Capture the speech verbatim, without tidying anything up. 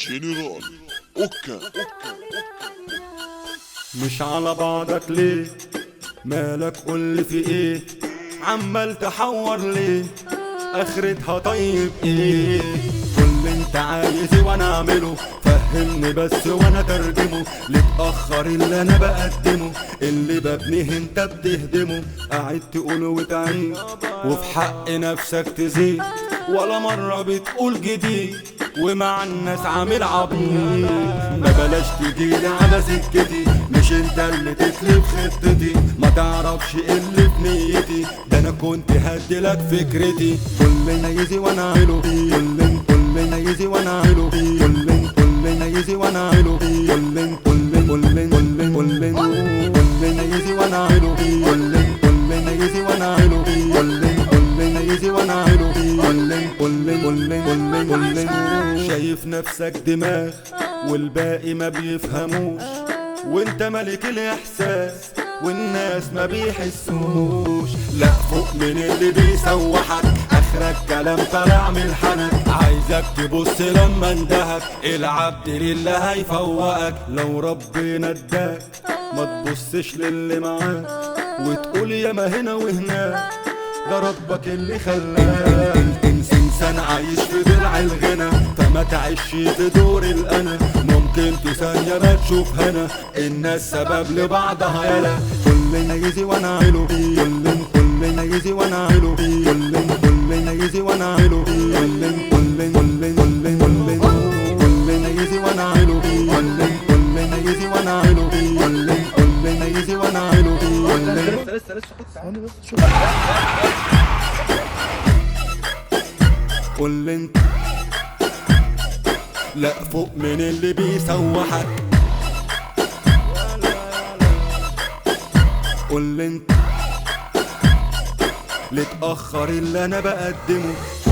جنرال اوكا. مش على بعضك ليه؟ مالك قولي في ايه؟ عمال تحور ليه؟ اخرتها طيب ايه؟ قولي انت عايز ايه وانا اعمله، فهمني بس وانا ترجمه. لتأخر اللي انا بقدمه، اللي ببنيه انت بتهدمه. قاعد تقوله وتعيد وفي حق نفسك تزيد، ولا مرة بتقول جديد ومع الناس عامل عبيط. ما بلاش تجيلي على سكتي، مش انت اللي تتلف خطتي. ما تعرفش ايه اللي في نيتي، ده انا كنت هديلك فكرتي. كل نيزي وانا اعمله، كل كل نيزي وانا اعمله، كل كل نيزي وانا اعمله، كل كل كل كل كل كل نيزي وانا اعمله، كل كل نيزي وانا اعمله، كل كل نيزي وانا اعمله، كل كل كل كل كل. شايف نفسك دماغ والباقي ما بيفهموش، وانت ملك الاحساس والناس ما بيحسوش. لا فوق من اللي بيسوحك، اخرك كلام طالع من الحنك. عايزك تبص لما اندهك، العبد لله هيفوقك. لو ربنا اداك ما تبصش للي معاك، وتقول ياما هنا وهناك، ده ربك اللي خلاك. انت انسان عايش في ضلع الغنى، فما تعيش في دور الانا. ممكن تثانية ما تشوف هنا، الناس سبب لبعضها يالا. كل نيزي وانا اعمله، كل كل نيزي وانا اعمله، كل كل نيزي وانا اعمله، كل كل كل كل كل كل نيزي وانا اعمله، كل كل نيزي وانا اعمله، كل كل نيزي وانا اعمله، كل لسه لسه خد ثواني بس شوف. قول انت لا فوق من اللي بيسوحك. قول انت لتأخر اللي انا بقدمه.